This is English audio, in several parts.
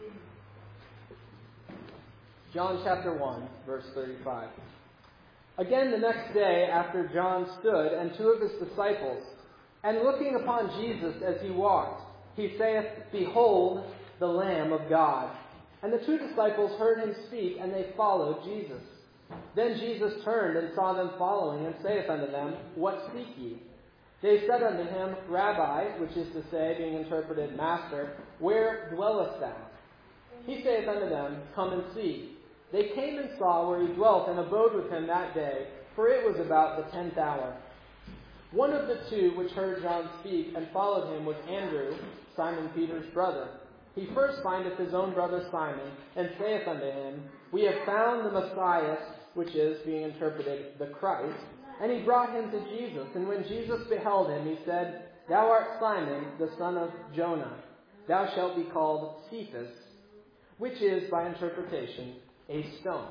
John chapter 1, verse 35. Again the next day after John stood, and two of his disciples, and looking upon Jesus as he walked, he saith, Behold, the Lamb of God. And the two disciples heard him speak, and they followed Jesus. Then Jesus turned and saw them following, and saith unto them, What seek ye? They said unto him, Rabbi, which is to say, being interpreted, Master, where dwellest thou? He saith unto them, Come and see. They came and saw where he dwelt, and abode with him that day, for it was about the 10th hour. One of the two which heard John speak and followed him was Andrew, Simon Peter's brother. He first findeth his own brother Simon, and saith unto him, We have found the Messiah, which is, being interpreted, the Christ. And he brought him to Jesus. And when Jesus beheld him, he said, Thou art Simon, the son of Jonah. Thou shalt be called Cephas, which is, by interpretation, a stone.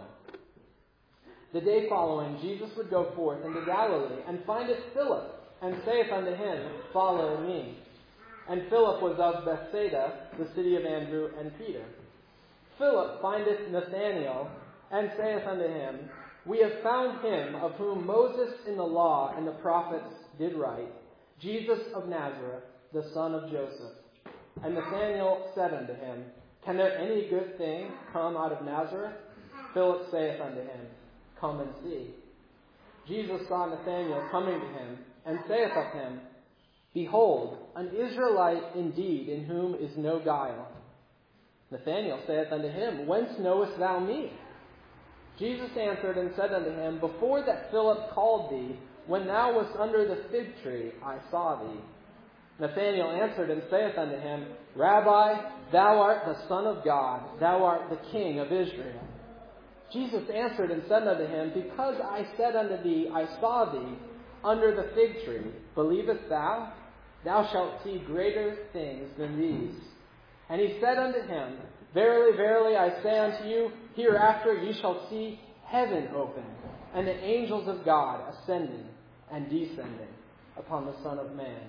The day following, Jesus would go forth into Galilee, and findeth Philip, and saith unto him, Follow me. And Philip was of Bethsaida, the city of Andrew and Peter. Philip findeth Nathanael, and saith unto him, We have found him of whom Moses in the law and the prophets did write, Jesus of Nazareth, the son of Joseph. And Nathanael said unto him, Can there any good thing come out of Nazareth? Philip saith unto him, Come and see. Jesus saw Nathanael coming to him, and saith of him, Behold, an Israelite indeed, in whom is no guile. Nathanael saith unto him, Whence knowest thou me? Jesus answered and said unto him, Before that Philip called thee, when thou wast under the fig tree, I saw thee. Nathanael answered and saith unto him, Rabbi, thou art the Son of God, thou art the King of Israel. Jesus answered and said unto him, Because I said unto thee, I saw thee under the fig tree, believest thou? Thou shalt see greater things than these. And he said unto him, Verily, verily, I say unto you, hereafter ye shall see heaven open, and the angels of God ascending and descending upon the Son of Man.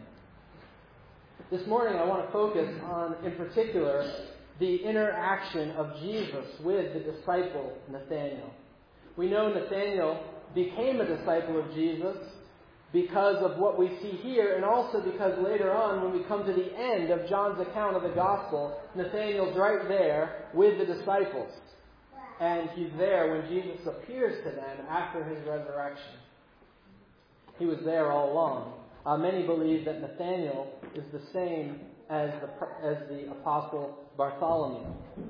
This morning I want to focus on, in particular, the interaction of Jesus with the disciple Nathanael. We know Nathanael became a disciple of Jesus because of what we see here, and also because later on, when we come to the end of John's account of the gospel, Nathanael's right there with the disciples. And he's there when Jesus appears to them after his resurrection. He was there all along. Many believe that Nathanael is the same as the apostle Bartholomew.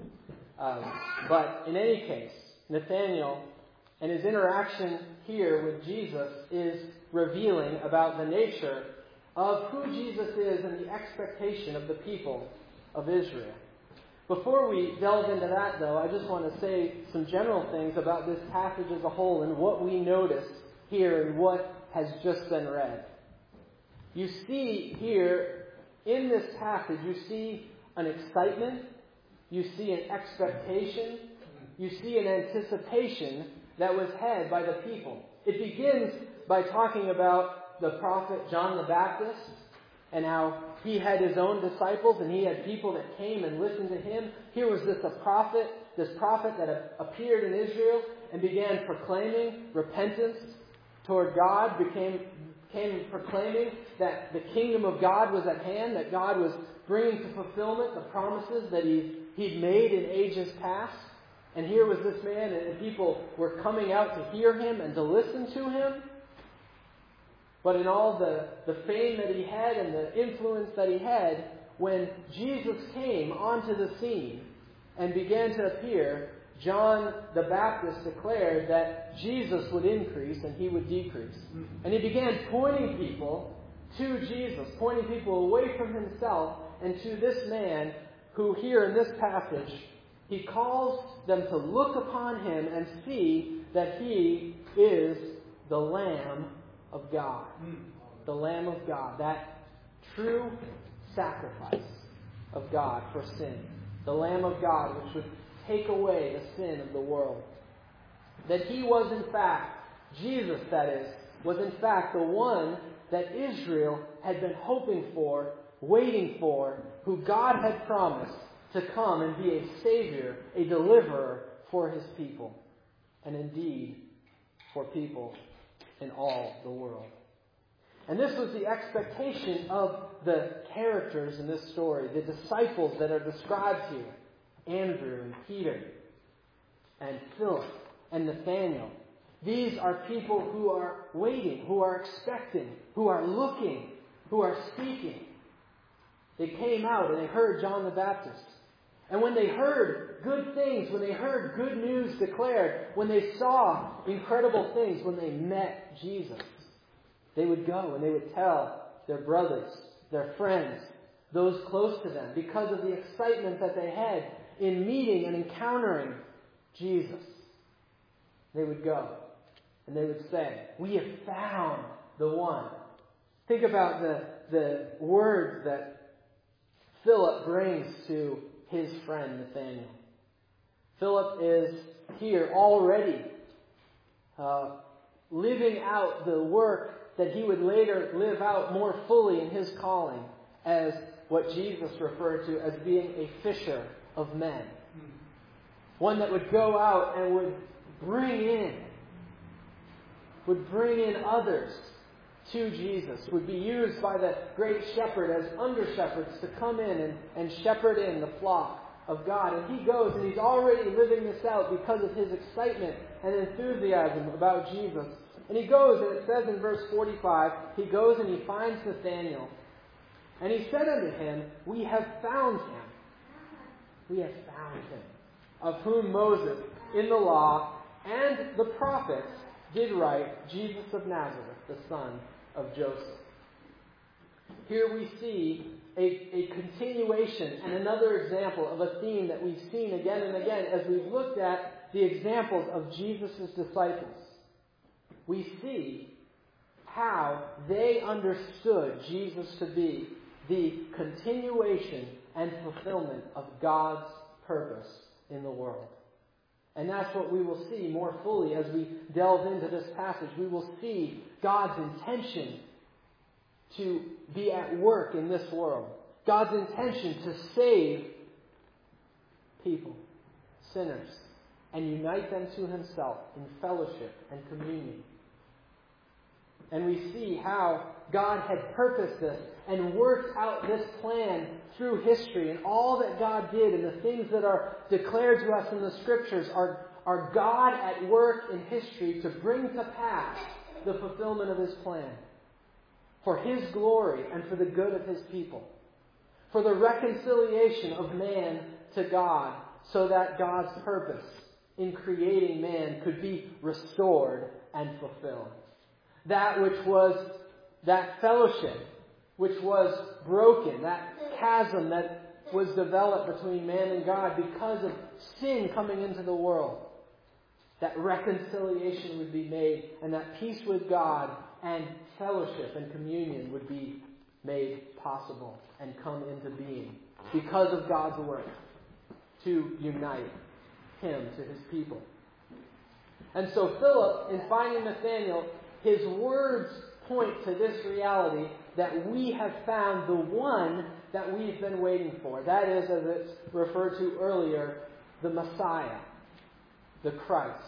But in any case, Nathanael and his interaction here with Jesus is revealing about the nature of who Jesus is and the expectation of the people of Israel. Before we delve into that, though, I just want to say some general things about this passage as a whole and what we notice here and what has just been read. You see here, in this passage, you see an excitement, you see an expectation, you see an anticipation that was had by the people. It begins by talking about the prophet John the Baptist and how he had his own disciples and he had people that came and listened to him. Here was this prophet that appeared in Israel and began proclaiming repentance toward God, came proclaiming that the kingdom of God was at hand, that God was bringing to fulfillment the promises that he'd made in ages past. And here was this man, and people were coming out to hear him and to listen to him. But in all the fame that he had and the influence that he had, when Jesus came onto the scene and began to appear, John the Baptist declared that Jesus would increase and he would decrease. And he began pointing people to Jesus, pointing people away from himself and to this man who here in this passage, he calls them to look upon him and see that he is the Lamb of God. The Lamb of God. That true sacrifice of God for sin. The Lamb of God which would take away the sin of the world. That he was in fact, Jesus that is, was in fact the one that Israel had been hoping for, waiting for, who God had promised to come and be a Savior, a deliverer for His people, and indeed for people in all the world. And this was the expectation of the characters in this story, the disciples that are described here, Andrew and Peter and Philip and Nathanael. These are people who are waiting, who are expecting, who are looking, who are seeking. They came out and they heard John the Baptist. And when they heard good things, when they heard good news declared, when they saw incredible things, when they met Jesus, they would go and they would tell their brothers, their friends, those close to them, because of the excitement that they had in meeting and encountering Jesus. They would go and they would say, "We have found the one." Think about the words that Philip brings to his friend Nathanael. Philip is here already living out the work that he would later live out more fully in his calling as what Jesus referred to as being a fisher of men. One that would go out and would bring in others to Jesus, would be used by the great shepherd as under-shepherds to come in and shepherd in the flock of God. And he goes and he's already living this out because of his excitement and enthusiasm about Jesus. And he goes, and it says in verse 45, he goes and he finds Nathanael. And he said unto him, "We have found him. We have found him, of whom Moses in the law and the prophets did write, Jesus of Nazareth, the son of Joseph." Here we see a continuation and another example of a theme that we've seen again and again as we've looked at the examples of Jesus' disciples. We see how they understood Jesus to be the continuation and fulfillment of God's purpose in the world. And that's what we will see more fully as we delve into this passage. We will see God's intention to be at work in this world. God's intention to save people, sinners, and unite them to Himself in fellowship and communion. And we see how God had purposed this and worked out this plan through history. And all that God did and the things that are declared to us in the Scriptures are God at work in history to bring to pass the fulfillment of His plan. For His glory and for the good of His people. For the reconciliation of man to God, so that God's purpose in creating man could be restored and fulfilled. That which was that fellowship which was broken, that chasm that was developed between man and God because of sin coming into the world. That reconciliation would be made, and that peace with God and fellowship and communion would be made possible and come into being because of God's work to unite Him to His people. And so Philip, in finding Nathanael, his words point to this reality that we have found the one that we've been waiting for. That is, as it's referred to earlier, the Messiah, the Christ.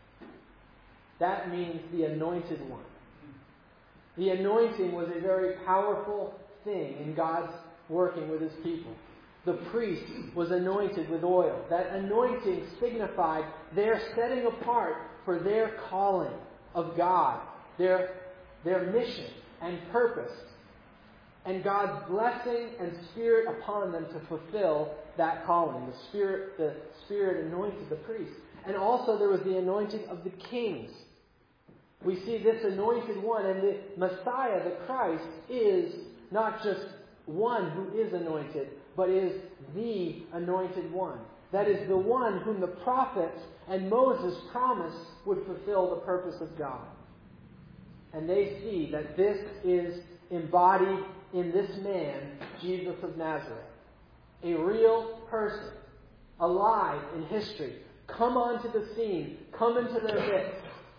That means the anointed one. The anointing was a very powerful thing in God's working with His people. The priest was anointed with oil. That anointing signified their setting apart for their calling of God, their mission and purpose, and God's blessing and Spirit upon them to fulfill that calling. The Spirit anointed the priest. And also there was the anointing of the kings. We see this anointed one, and the Messiah, the Christ, is not just one who is anointed, but is the anointed one. That is the one whom the prophets and Moses promised would fulfill the purpose of God. And they see that this is embodied in this man, Jesus of Nazareth. A real person, alive in history, come onto the scene, come into their midst,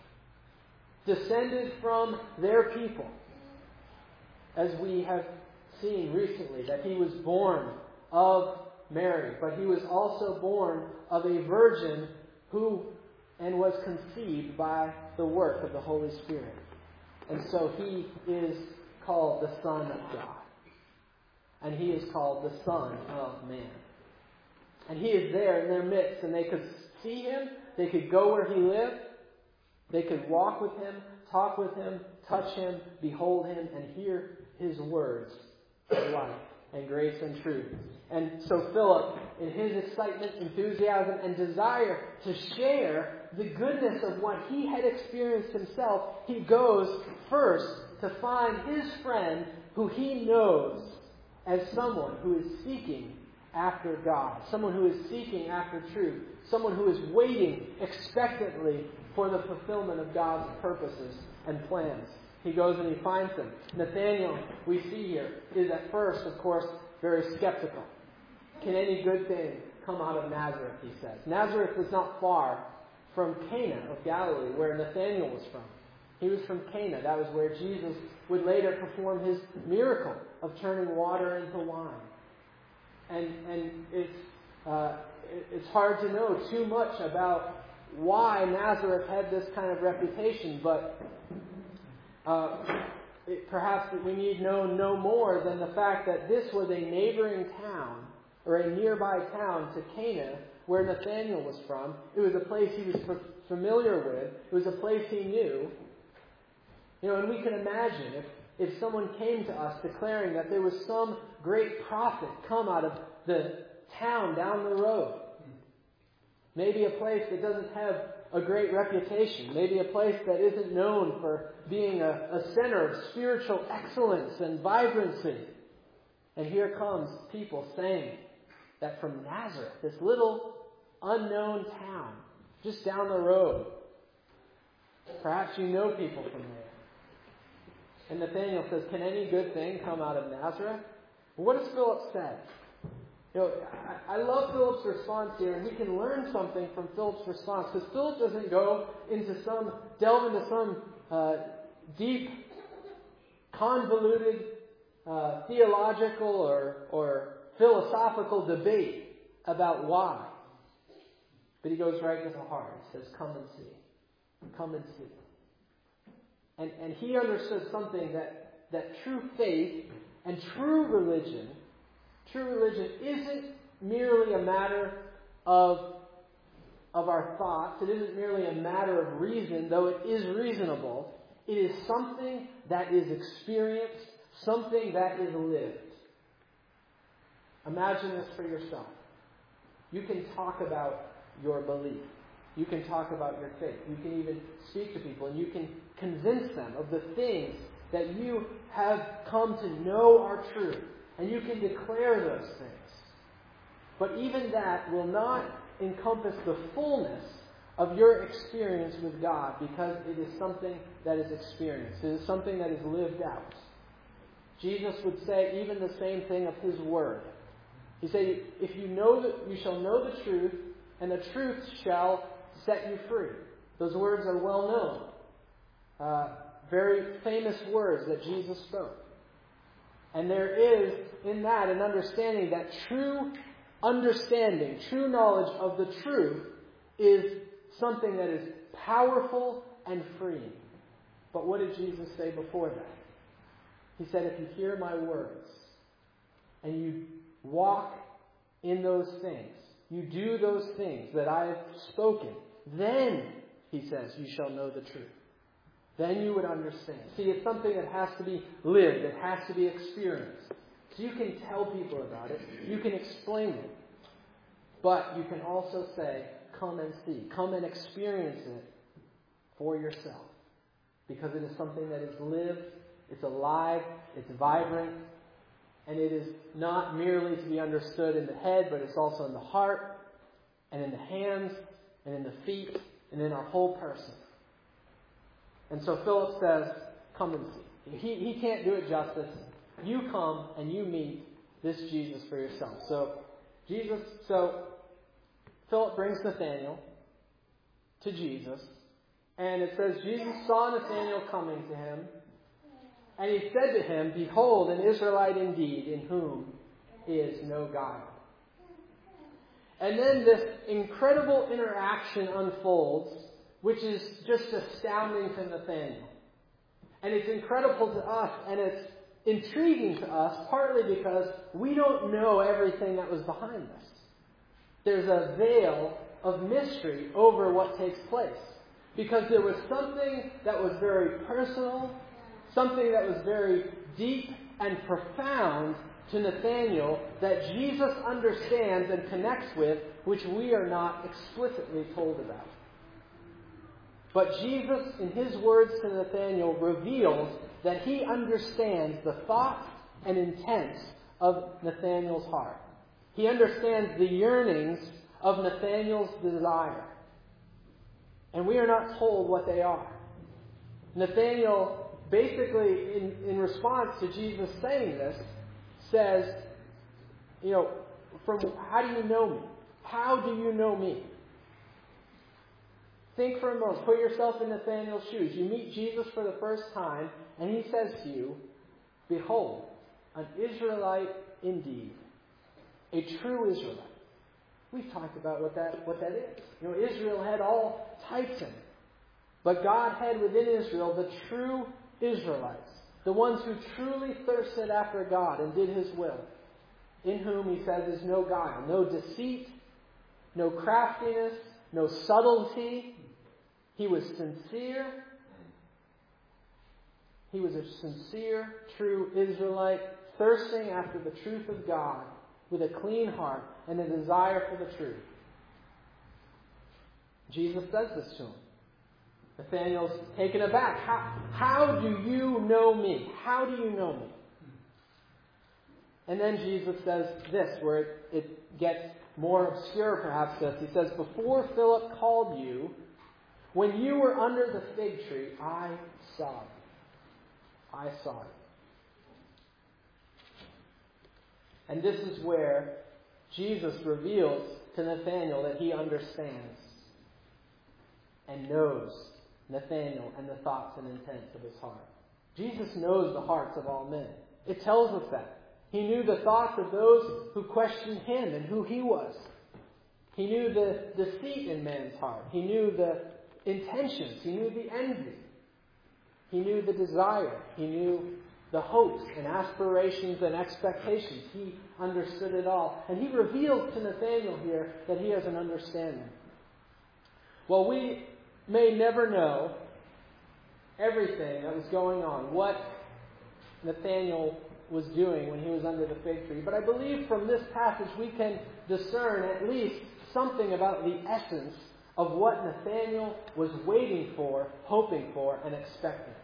descended from their people. As we have seen recently, that He was born of Mary, but he was also born of a virgin and was conceived by the work of the Holy Spirit. And so he is called the Son of God. And he is called the Son of Man. And he is there in their midst, and they could see him, they could go where he lived, they could walk with him, talk with him, touch him, behold him, and hear his words of life and grace and truth. And so Philip, in his excitement, enthusiasm, and desire to share the goodness of what he had experienced himself, he goes first to find his friend who he knows as someone who is seeking after God, someone who is seeking after truth, someone who is waiting expectantly for the fulfillment of God's purposes and plans. He goes and he finds him. Nathanael, we see here, is at first, of course, very skeptical. Can any good thing come out of Nazareth, he says. Nazareth was not far from Cana of Galilee, where Nathanael was from. He was from Cana. That was where Jesus would later perform his miracle of turning water into wine. And it's hard to know too much about why Nazareth had this kind of reputation, but perhaps we need know no more than the fact that this was a neighboring town, or a nearby town to Cana, where Nathanael was from. It was a place he was familiar with. It was a place he knew. And we can imagine if someone came to us declaring that there was some great prophet come out of the town down the road. Maybe a place that doesn't have a great reputation. Maybe a place that isn't known for being a center of spiritual excellence and vibrancy. And here comes people saying that from Nazareth, this little unknown town, just down the road, perhaps you know people from there. And Nathanael says, can any good thing come out of Nazareth? Well, what does Philip say? I love Philip's response here, and we can learn something from Philip's response, because Philip doesn't delve into some deep, convoluted, theological or philosophical debate about why. But he goes right to the heart. He says, come and see. Come and see. And he understood something that true faith and true religion isn't merely a matter of our thoughts. It isn't merely a matter of reason, though it is reasonable. It is something that is experienced, something that is lived. Imagine this for yourself. You can talk about your belief. You can talk about your faith. You can even speak to people, and you can convince them of the things that you have come to know are true. And you can declare those things. But even that will not encompass the fullness of your experience with God, because it is something that is experienced. It is something that is lived out. Jesus would say even the same thing of His Word. He said, if you know that you shall know the truth, and the truth shall set you free. Those words are well known. Very famous words that Jesus spoke. And there is in that an understanding that true understanding, true knowledge of the truth is something that is powerful and freeing. But what did Jesus say before that? He said, if you hear my words and you walk in those things, you do those things that I have spoken, then, he says, you shall know the truth. Then you would understand. See, it's something that has to be lived. It has to be experienced. So you can tell people about it. You can explain it. But you can also say, come and see. Come and experience it for yourself. Because it is something that is lived. It's alive. It's vibrant. And it is not merely to be understood in the head, but it's also in the heart, and in the hands, and in the feet, and in our whole person. And so Philip says, come and see. He can't do it justice. You come and you meet this Jesus for yourself. So Philip brings Nathanael to Jesus. And it says, Jesus saw Nathanael coming to him. And he said to him, behold, an Israelite indeed, in whom is no guile. And then this incredible interaction unfolds, which is just astounding to Nathanael. And it's incredible to us, and it's intriguing to us, partly because we don't know everything that was behind this. There's a veil of mystery over what takes place. Because there was something that was very personal, something that was very deep and profound to Nathanael that Jesus understands and connects with, which we are not explicitly told about. But Jesus, in his words to Nathanael, reveals that he understands the thoughts and intents of Nathanael's heart. He understands the yearnings of Nathanael's desire. And we are not told what they are. Nathanael, basically, in response to Jesus saying this, says, how do you know me? How do you know me? Think for a moment. Put yourself in Nathanael's shoes. You meet Jesus for the first time, and he says to you, behold, an Israelite indeed. A true Israelite. We've talked about what that is. Israel had all types in it. But God had within Israel the true Israelites. The ones who truly thirsted after God and did his will. In whom, he says, is no guile, no deceit, no craftiness, no subtlety. He was sincere. He was a sincere, true Israelite, thirsting after the truth of God with a clean heart and a desire for the truth. Jesus says this to him. Nathanael's taken aback. How do you know me? How do you know me? And then Jesus says this, where it gets more obscure perhaps this. He says, before Philip called you, when you were under the fig tree, I saw you. I saw you. And this is where Jesus reveals to Nathanael that he understands and knows Nathanael and the thoughts and intents of his heart. Jesus knows the hearts of all men. It tells us that. He knew the thoughts of those who questioned him and who he was. He knew the deceit in man's heart. He knew the intentions. He knew the envy. He knew the desire. He knew the hopes and aspirations and expectations. He understood it all. And he reveals to Nathanael here that he has an understanding. Well, we may never know everything that was going on, what Nathanael was doing when he was under the fig tree. But I believe from this passage we can discern at least something about the essence of what Nathanael was waiting for, hoping for, and expecting.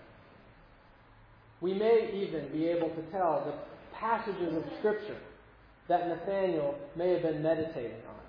We may even be able to tell the passages of Scripture that Nathanael may have been meditating on.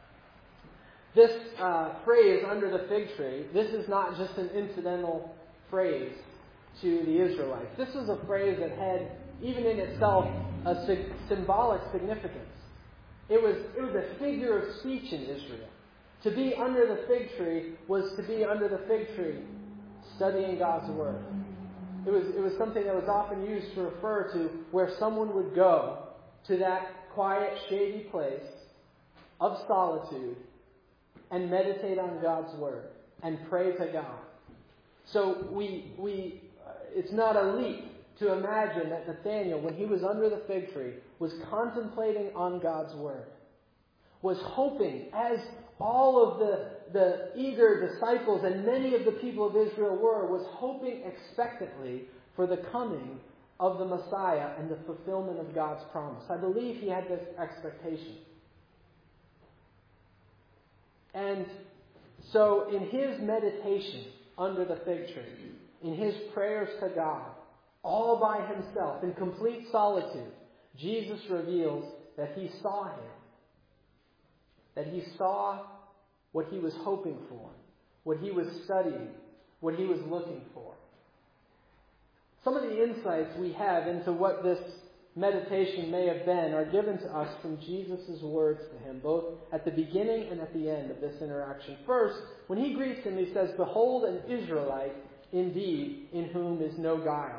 This phrase, under the fig tree, this is not just an incidental phrase to the Israelites. This was a phrase that had, even in itself, a symbolic significance. It was a figure of speech in Israel. To be under the fig tree was to be under the fig tree, studying God's Word. It was something that was often used to refer to where someone would go to that quiet, shady place of solitude and meditate on God's Word and pray to God. So it's not a leap to imagine that Nathanael, when he was under the fig tree, was contemplating on God's Word, was hoping, as all of the eager disciples and many of the people of Israel were, was hoping expectantly for the coming of the Messiah and the fulfillment of God's promise. I believe he had this expectation. And so in his meditation under the fig tree, in his prayers to God, all by himself, in complete solitude, Jesus reveals that he saw him. That he saw what he was hoping for, what he was studying, what he was looking for. Some of the insights we have into what this meditation may have been are given to us from Jesus' words to him, both at the beginning and at the end of this interaction. First, when he greets him, he says, "Behold, an Israelite indeed, in whom is no guile."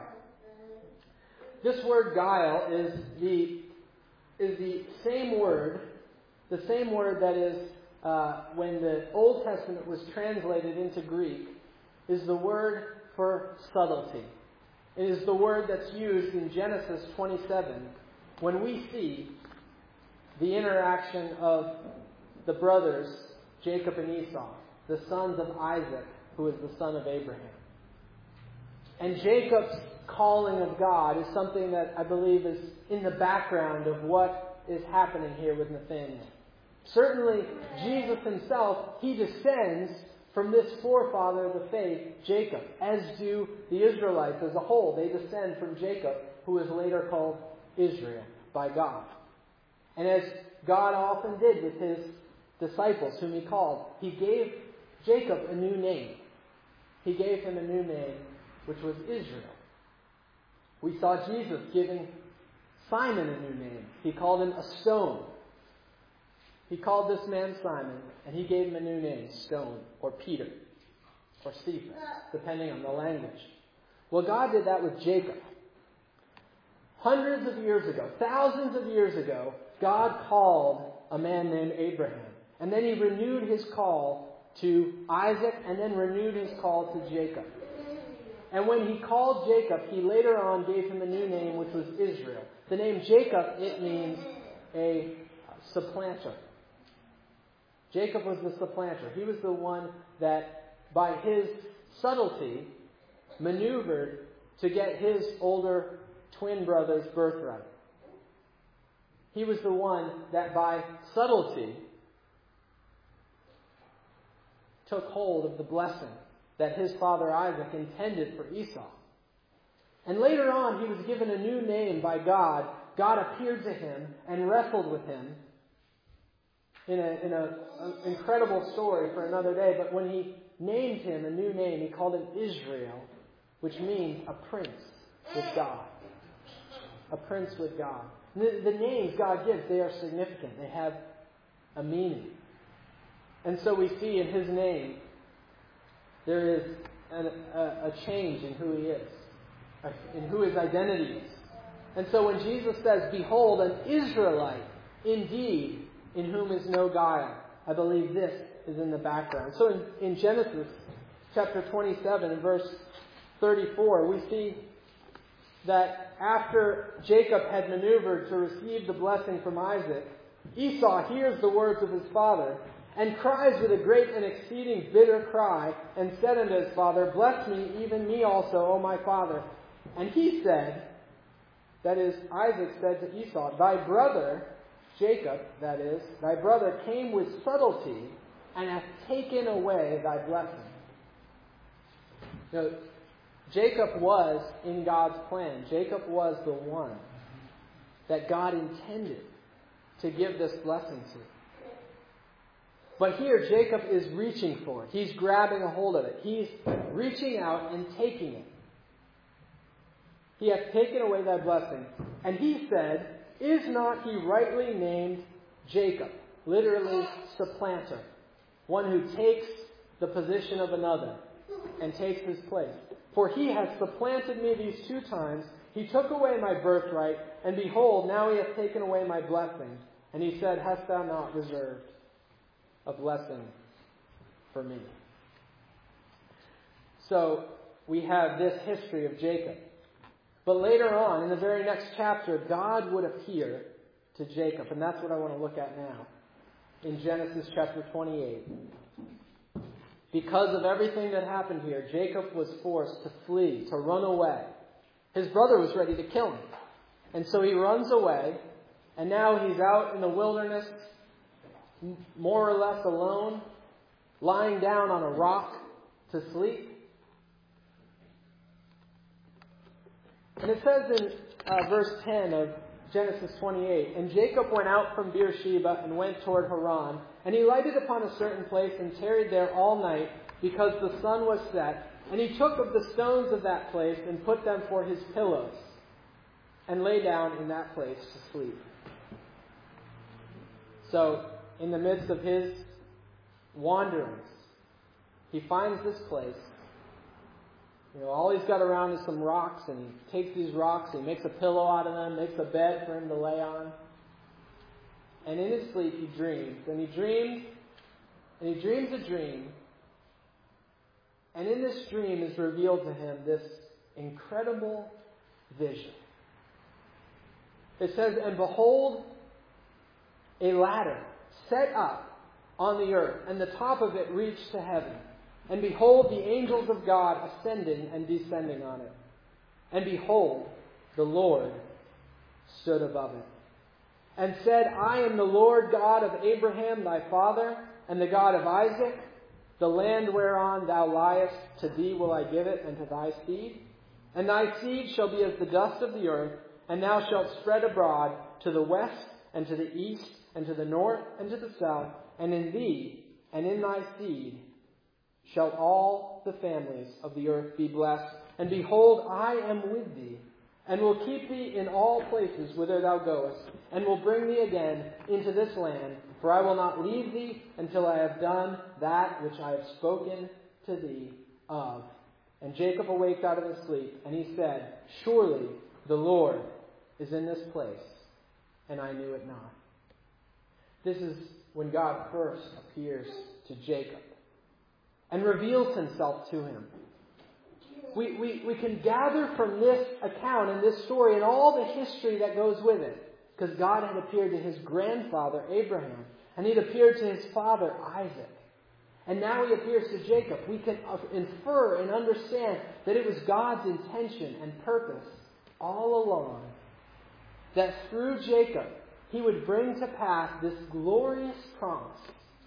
This word guile is the same word the same word that is, when the Old Testament was translated into Greek, is the word for subtlety. It is the word that's used in Genesis 27 when we see the interaction of the brothers, Jacob and Esau, the sons of Isaac, who is the son of Abraham. And Jacob's calling of God is something that I believe is in the background of what is happening here with Nathanael. Certainly, Jesus himself, he descends from this forefather of the faith, Jacob, as do the Israelites as a whole. They descend from Jacob, who is later called Israel by God. And as God often did with his disciples, whom he called, he gave Jacob a new name. He gave him a new name, which was Israel. We saw Jesus giving Simon a new name. He called him a stone. He called this man Simon, and he gave him a new name, Stone, or Peter, or Cephas, depending on the language. Well, God did that with Jacob. Hundreds of years ago, thousands of years ago, God called a man named Abraham. And then he renewed his call to Isaac, and then renewed his call to Jacob. And when he called Jacob, he later on gave him a new name, which was Israel. The name Jacob, it means a supplanter. Jacob was the supplanter. He was the one that, by his subtlety, maneuvered to get his older twin brother's birthright. He was the one that, by subtlety, took hold of the blessing that his father Isaac intended for Esau. And later on, he was given a new name by God. God appeared to him and wrestled with him in an incredible story for another day. But when he named him a new name, he called him Israel, which means a prince with God. A prince with God. The names God gives, they are significant. They have a meaning. And so we see in his name, there is a change in who he is, in who his identity is. And so when Jesus says, "Behold, an Israelite, indeed, in whom is no guile," I believe this is in the background. So in Genesis chapter 27 and verse 34, we see that after Jacob had maneuvered to receive the blessing from Isaac, Esau hears the words of his father and cries with a great and exceeding bitter cry, and said unto his father, "Bless me, even me also, O my father." And he said, that is, Isaac said to Esau, "Thy brother, Jacob, that is, thy brother came with subtlety, and hath taken away thy blessing." Now, Jacob was in God's plan. Jacob was the one that God intended to give this blessing to. But here, Jacob is reaching for it. He's grabbing a hold of it. He's reaching out and taking it. "He hath taken away thy blessing." And he said, "Is not he rightly named Jacob?" Literally, supplanter. One who takes the position of another and takes his place. "For he hath supplanted me these 2 times. He took away my birthright, and behold, now he hath taken away my blessing." And he said, "Hast thou not reserved a blessing for me?" So we have this history of Jacob. But later on, in the very next chapter, God would appear to Jacob. And that's what I want to look at now. In Genesis chapter 28. Because of everything that happened here, Jacob was forced to flee, to run away. His brother was ready to kill him. And so he runs away. And now he's out in the wilderness, more or less alone, lying down on a rock to sleep. And it says in verse 10 of Genesis 28, "And Jacob went out from Beersheba and went toward Haran. And he lighted upon a certain place and tarried there all night, because the sun was set. And he took of the stones of that place and put them for his pillows, and lay down in that place to sleep." So, in the midst of his wanderings, he finds this place. All he's got around is some rocks, and he takes these rocks, and he makes a pillow out of them, makes a bed for him to lay on. and in his sleep he dreams. And he dreams a dream. And in this dream is revealed to him this incredible vision. It says, "And behold, a ladder set up on the earth, and the top of it reached to heaven. And behold, the angels of God ascending and descending on it. And behold, the Lord stood above it, and said, I am the Lord God of Abraham thy father, and the God of Isaac. The land whereon thou liest, to thee will I give it, and to thy seed. And thy seed shall be as the dust of the earth, and thou shalt spread abroad to the west, and to the east, and to the north, and to the south. And in thee, and in thy seed, shall all the families of the earth be blessed. And behold, I am with thee, and will keep thee in all places whither thou goest, and will bring thee again into this land. For I will not leave thee until I have done that which I have spoken to thee of. And Jacob awaked out of his sleep, and he said, Surely the Lord is in this place, and I knew it not." This is when God first appears to Jacob and reveals himself to him. We can gather from this account and this story and all the history that goes with it, because God had appeared to his grandfather Abraham, and he'd appeared to his father Isaac. And now he appears to Jacob. We can infer and understand that it was God's intention and purpose all along that through Jacob he would bring to pass this glorious promise,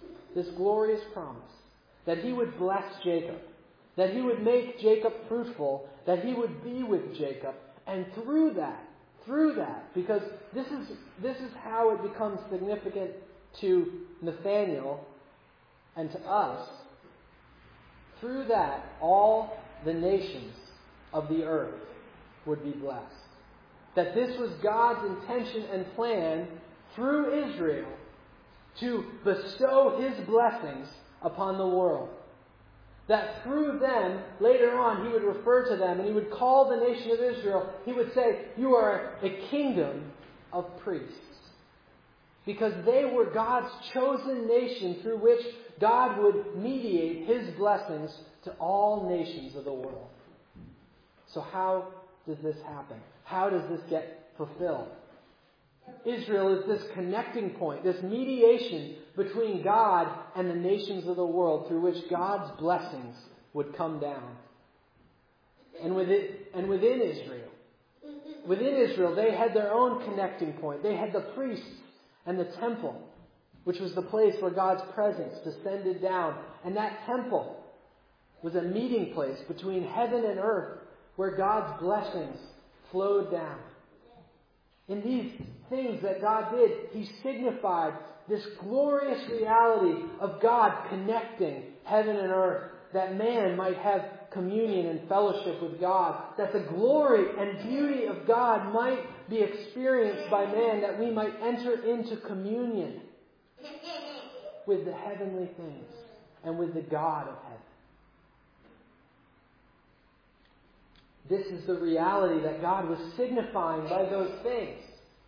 that he would bless Jacob, that he would make Jacob fruitful, that he would be with Jacob. And through that, because this is how it becomes significant to Nathanael and to us, through that all the nations of the earth would be blessed. That this was God's intention and plan through Israel to bestow his blessings upon the world. That through them, later on, he would refer to them and he would call the nation of Israel, he would say, you are a kingdom of priests. Because they were God's chosen nation through which God would mediate his blessings to all nations of the world. So how does this happen? How does this get fulfilled? Israel is this connecting point, this mediation between God and the nations of the world through which God's blessings would come down. And within Israel, they had their own connecting point. They had the priests and the temple, which was the place where God's presence descended down. And that temple was a meeting place between heaven and earth where God's blessings flowed down. In these things that God did, he signified this glorious reality of God connecting heaven and earth, that man might have communion and fellowship with God, that the glory and beauty of God might be experienced by man, that we might enter into communion with the heavenly things and with the God of heaven. This is the reality that God was signifying by those things.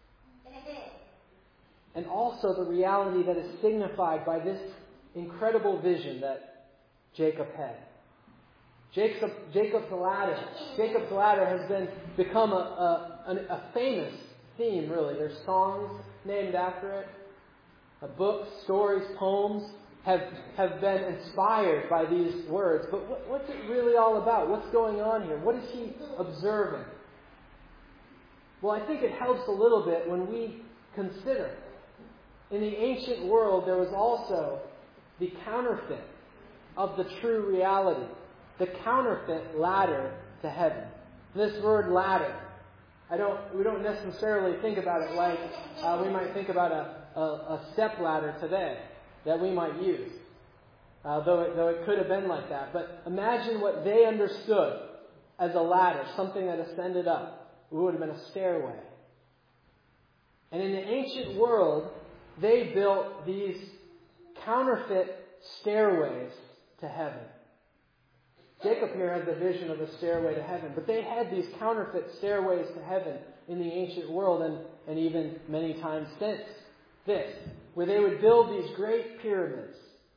And also the reality that is signified by this incredible vision that Jacob had. Jacob's ladder. Jacob's ladder has become a famous theme, really. There's songs named after it. Books, stories, poems have been inspired by these words. But what's it really all about? What's going on here? What is he observing? Well, I think it helps a little bit when we consider. In the ancient world, there was also the counterfeit of the true reality. The counterfeit ladder to heaven. This word ladder, we don't necessarily think about it like we might think about a step ladder today that we might use. Though it could have been like that. But imagine what they understood as a ladder, something that ascended up. It would have been a stairway. And in the ancient world, they built these counterfeit stairways to heaven. Jacob here has the vision of a stairway to heaven. But they had these counterfeit stairways to heaven in the ancient world and even many times since. this, where they would build these great pyramids.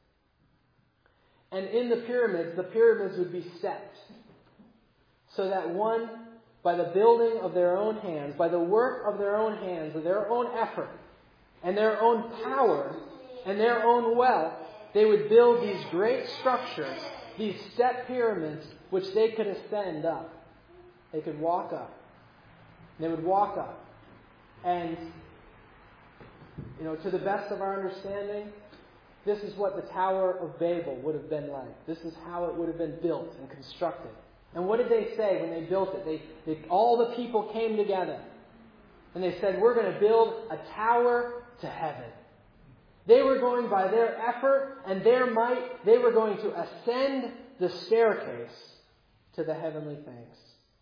And in the pyramids would be stepped. So that one, by the building of their own hands, by the work of their own hands, of their own effort, and their own power, and their own wealth, they would build these great structures, these step pyramids, which they could ascend up. They could walk up. They would walk up. And, to the best of our understanding, this is what the Tower of Babel would have been like. This is how it would have been built and constructed. And what did they say when they built it? All the people came together. And they said, we're going to build a tower to heaven. They were going by their effort and their might. They were going to ascend the staircase to the heavenly things.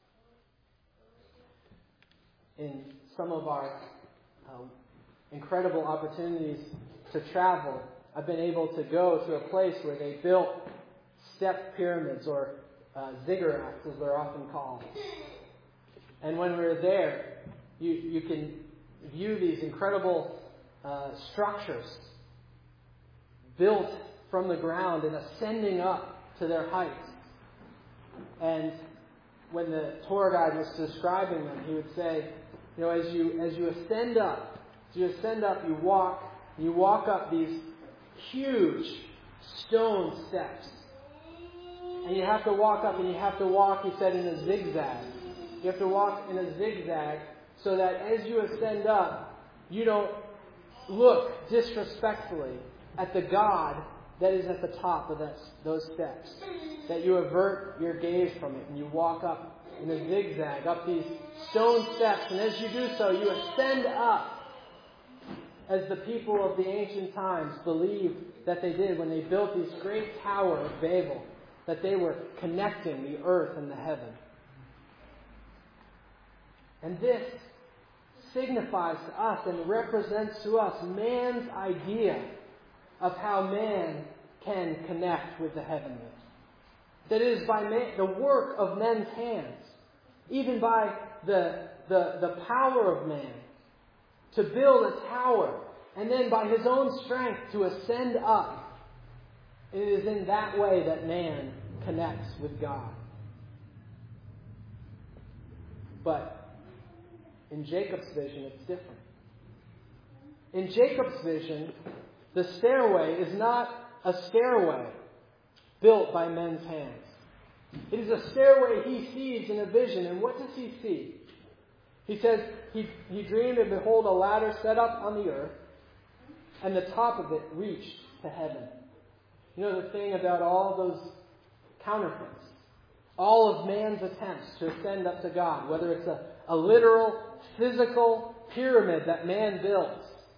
In some of our incredible opportunities to travel, I've been able to go to a place where they built step pyramids, or ziggurats as they're often called. And when we're there, you can view these incredible structures built from the ground and ascending up to their heights. And when the tour guide was describing them, he would say, as you ascend up, you walk up these huge stone steps. And you have to walk up, and you have to walk, he said, in a zigzag. You have to walk in a zigzag so that as you ascend up, you don't look disrespectfully at the God that is at the top of those steps. That you avert your gaze from it and you walk up in a zigzag up these stone steps. And as you do so, you ascend up as the people of the ancient times believed that they did when they built this great Tower of Babel, that they were connecting the earth and the heaven. And this signifies to us and represents to us man's idea of how man can connect with the heavenly. That it is by the work of men's hands, even by the power of man, to build a tower, and then by his own strength to ascend up. It is in that way that man connects with God. But in Jacob's vision, it's different. In Jacob's vision, the stairway is not a stairway built by men's hands. It is a stairway he sees in a vision. And what does he see? He says, he dreamed, and behold, a ladder set up on the earth, and the top of it reached to heaven. You know the thing about all those counterfeits, all of man's attempts to ascend up to God, whether it's a literal, physical pyramid that man builds,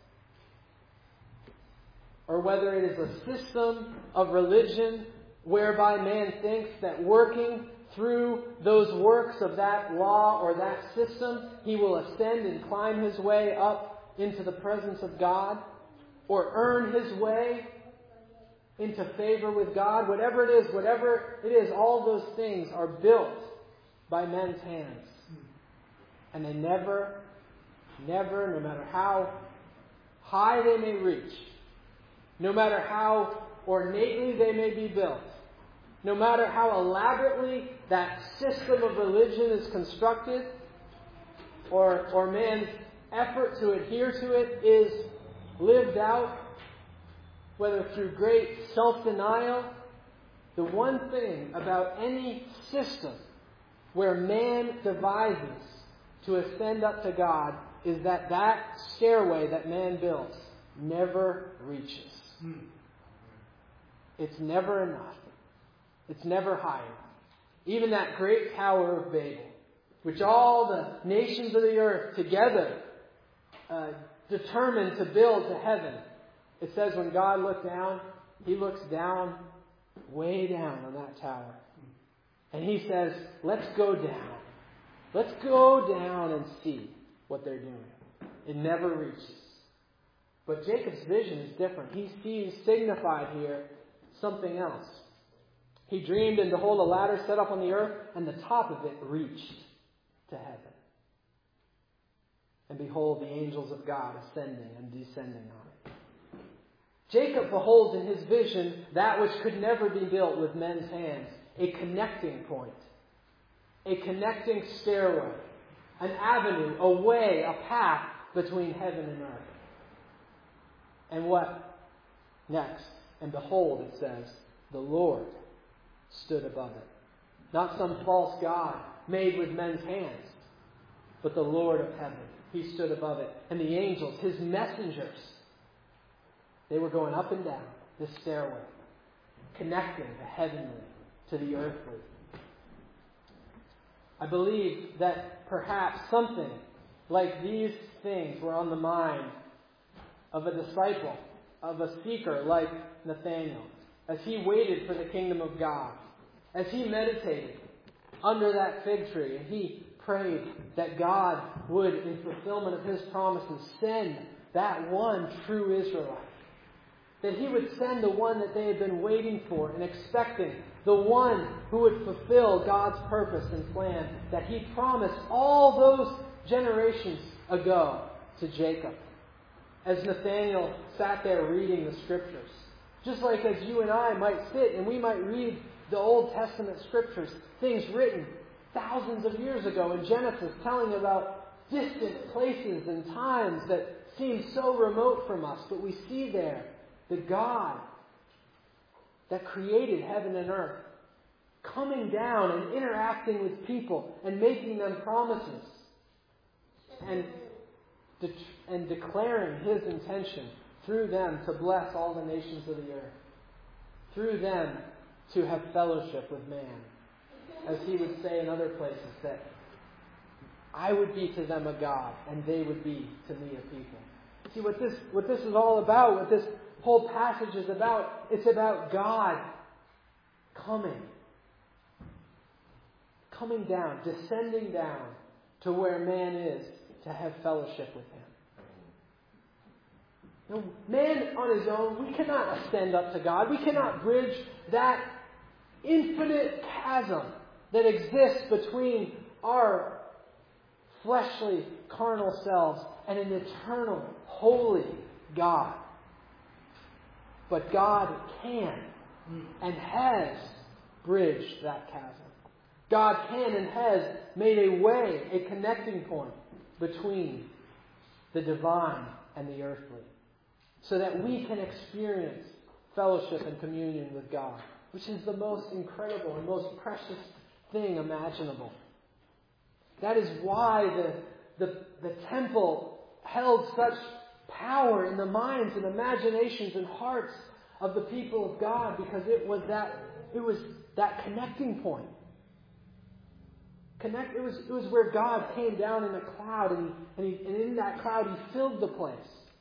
or whether it is a system of religion whereby man thinks that working through those works of that law or that system, he will ascend and climb his way up into the presence of God, or earn his way into favor with God. Whatever it is, all those things are built by men's hands. And they never, no matter how high they may reach, no matter how ornately they may be built, no matter how elaborately that system of religion is constructed, or man's effort to adhere to it is lived out, whether through great self-denial, the one thing about any system where man devises to ascend up to God is that stairway that man builds never reaches. It's never enough. It's never high enough. Even that great Tower of Babel, which all the nations of the earth together determined to build to heaven. It says when God looked down, he looks down, way down on that tower. And he says, let's go down. Let's go down and see what they're doing. It never reaches. But Jacob's vision is different. He sees signified here something else. He dreamed, and behold, a ladder set up on the earth, and the top of it reached to heaven. And behold, the angels of God ascending and descending on it. Jacob beholds in his vision that which could never be built with men's hands, a connecting point, a connecting stairway, an avenue, a way, a path between heaven and earth. And what next? And behold, it says, the Lord stood above it. Not some false god made with men's hands, but the Lord of heaven. He stood above it. And the angels, his messengers, they were going up and down this stairway, connecting the heavenly to the earthly. I believe that perhaps something like these things were on the mind of a disciple, of a seeker like Nathanael, as he waited for the kingdom of God, as he meditated under that fig tree, and he prayed that God would, in fulfillment of his promises, send that one true Israelite. That he would send the one that they had been waiting for and expecting, the one who would fulfill God's purpose and plan that he promised all those generations ago to Jacob. As Nathanael sat there reading the Scriptures, just like as you and I might sit and we might read the Old Testament Scriptures, things written thousands of years ago in Genesis, telling about distant places and times that seem so remote from us, but we see there the God that created heaven and earth coming down and interacting with people and making them promises and declaring his intention through them to bless all the nations of the earth, through them to have fellowship with man. As he would say in other places, that I would be to them a God and they would be to me a people. See, what this is all about, what this whole passage is about, it's about God coming down, descending down to where man is to have fellowship with him. Now, man on his own, we cannot ascend up to God. We cannot bridge that infinite chasm that exists between our fleshly, carnal selves and an eternal, holy God. But God can and has bridged that chasm. God can and has made a way, a connecting point between the divine and the earthly, so that we can experience fellowship and communion with God, which is the most incredible and most precious thing imaginable. That is why the temple held such power in the minds and imaginations and hearts of the people of God, because it was that connecting point. It was where God came down in a cloud, and in that cloud he filled the place.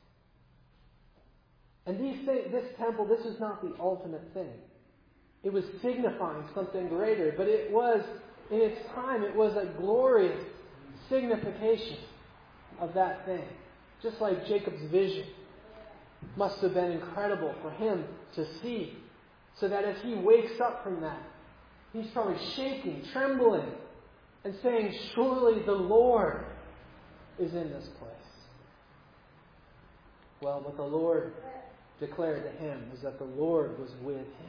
And this temple, this is not the ultimate thing. It was signifying something greater, but it was, in its time, it was a glorious signification of that thing. Just like Jacob's vision must have been incredible for him to see, so that as he wakes up from that, he's probably shaking, trembling, and saying, surely the Lord is in this place. Well, what the Lord declared to him is that the Lord was with him.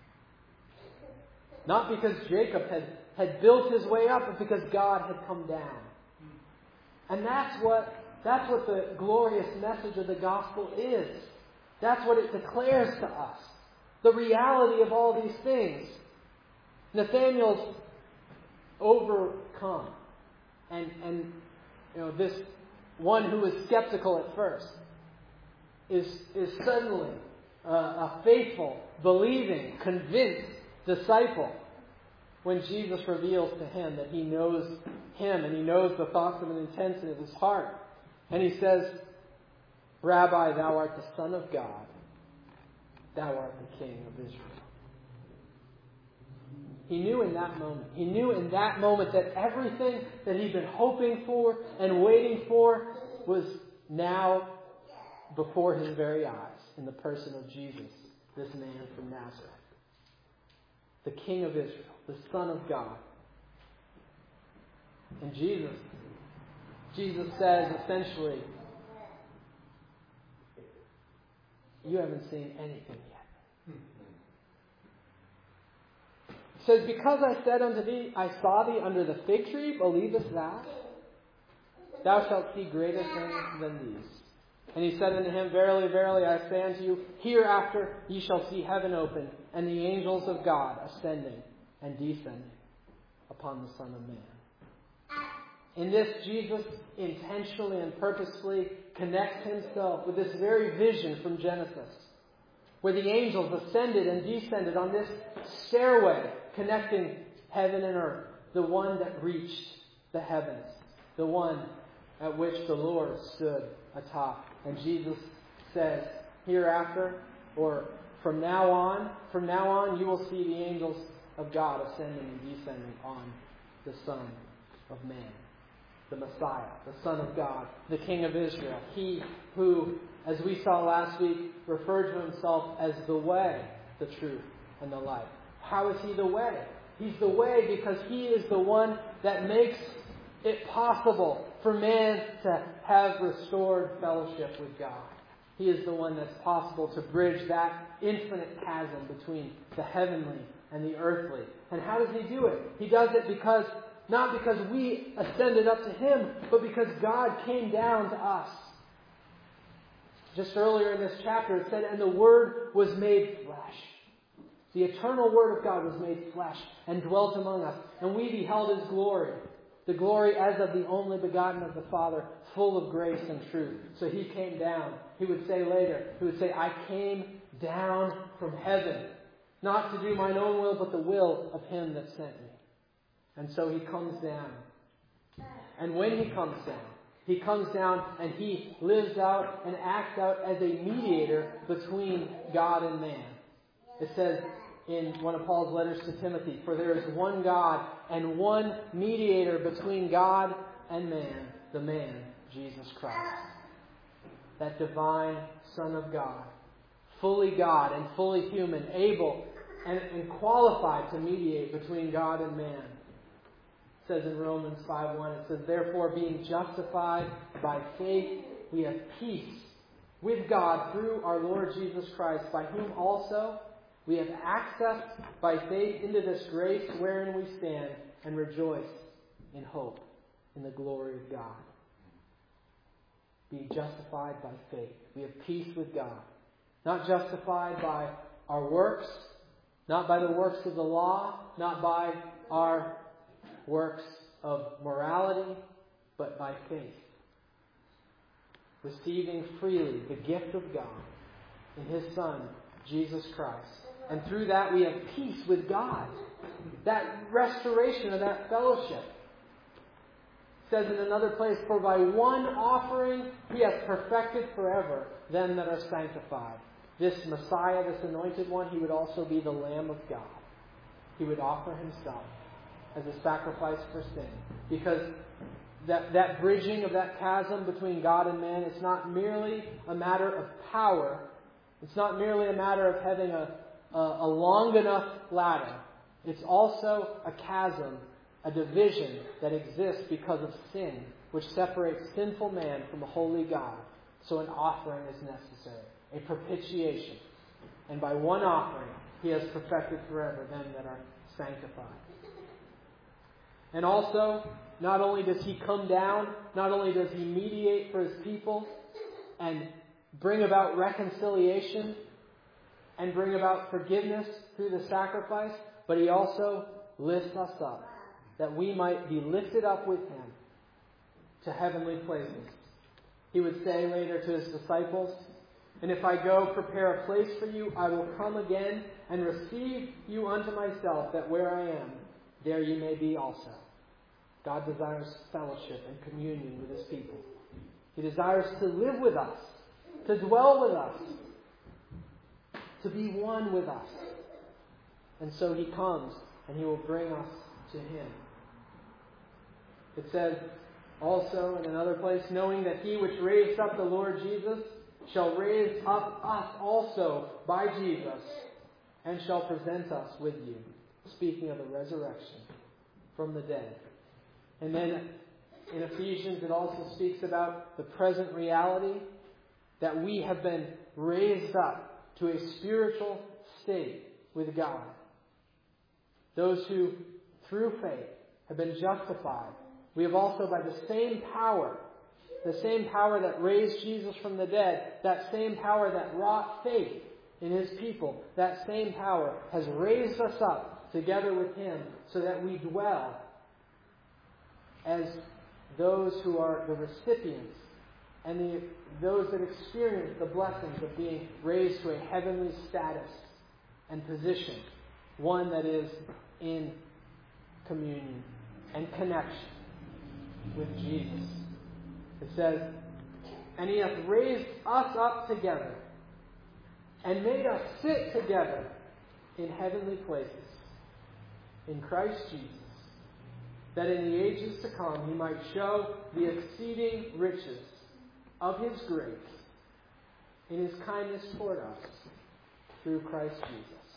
Not because Jacob had built his way up, but because God had come down. And that's what the glorious message of the gospel is. That's what it declares to us. The reality of all these things. Nathanael's overcome. And this one who was skeptical at first is suddenly a faithful, believing, convinced disciple when Jesus reveals to him that he knows him and he knows the thoughts and intents of his heart. And he says, Rabbi, thou art the Son of God. Thou art the King of Israel. He knew in that moment that everything that he'd been hoping for and waiting for was now before his very eyes in the person of Jesus, this man from Nazareth. The King of Israel, the Son of God. And Jesus says essentially, you haven't seen anything yet. He says, because I said unto thee, I saw thee under the fig tree, believest thou? Thou shalt see greater things than these. And he said unto him, verily, verily, I say unto you, hereafter ye shall see heaven open, and the angels of God ascending and descending upon the Son of Man. In this, Jesus intentionally and purposefully connects himself with this very vision from Genesis, where the angels ascended and descended on this stairway connecting heaven and earth, the one that reached the heavens, the one at which the Lord stood atop. And Jesus says, hereafter, or from now on, you will see the angels of God ascending and descending on the Son of Man, the Messiah, the Son of God, the King of Israel. He who, as we saw last week, referred to himself as the way, the truth, and the life. How is he the way? He's the way because he is the one that makes it possible for man to have restored fellowship with God. He is the one that's possible to bridge that infinite chasm between the heavenly and the earthly. And how does he do it? He does it because, not because we ascended up to him, but because God came down to us. Just earlier in this chapter it said, and the Word was made flesh. The eternal Word of God was made flesh and dwelt among us. And we beheld his glory. The glory as of the only begotten of the Father, full of grace and truth. So he came down. He would say later, I came down from heaven, not to do mine own will, but the will of him that sent me. And so he comes down. And when he comes down and he lives out and acts out as a mediator between God and man. It says in one of Paul's letters to Timothy, for there is one God and one mediator between God and man, the man, Jesus Christ. That divine Son of God, fully God and fully human, able and qualified to mediate between God and man. It says in Romans 5:1, it says, therefore being justified by faith, we have peace with God through our Lord Jesus Christ, by whom also we have access by faith into this grace wherein we stand and rejoice in hope in the glory of God. Being justified by faith. We have peace with God. Not justified by our works, not by the works of the law, not by our works of morality, but by faith. Receiving freely the gift of God in his Son, Jesus Christ. And through that we have peace with God. That restoration of that fellowship. It says in another place, for by one offering he hath perfected forever them that are sanctified. This Messiah, this anointed one, he would also be the Lamb of God. He would offer himself as a sacrifice for sin. Because that bridging of that chasm between God and man, it's not merely a matter of power. It's not merely a matter of having a long enough ladder. It's also a chasm, a division that exists because of sin, which separates sinful man from a holy God. So an offering is necessary, a propitiation. And by one offering, he has perfected forever them that are sanctified. And also, not only does he come down, not only does he mediate for his people and bring about reconciliation and bring about forgiveness through the sacrifice, but he also lifts us up, that we might be lifted up with him to heavenly places. He would say later to his disciples, and if I go prepare a place for you, I will come again and receive you unto myself, that where I am, there you may be also. God desires fellowship and communion with his people. He desires to live with us, to dwell with us, to be one with us. And so he comes and he will bring us to him. It says also in another place, knowing that he which raised up the Lord Jesus shall raise up us also by Jesus and shall present us with you. Speaking of the resurrection from the dead. And then in Ephesians, it also speaks about the present reality that we have been raised up to a spiritual state with God. Those who, through faith, have been justified. We have also, by the same power that raised Jesus from the dead, that same power that wrought faith in His people, that same power has raised us up together with Him so that we dwell as those who are the recipients and those that experience the blessings of being raised to a heavenly status and position, one that is in communion and connection with Jesus. It says, "And He hath raised us up together and made us sit together in heavenly places in Christ Jesus, that in the ages to come He might show the exceeding riches of His grace in His kindness toward us through Christ Jesus."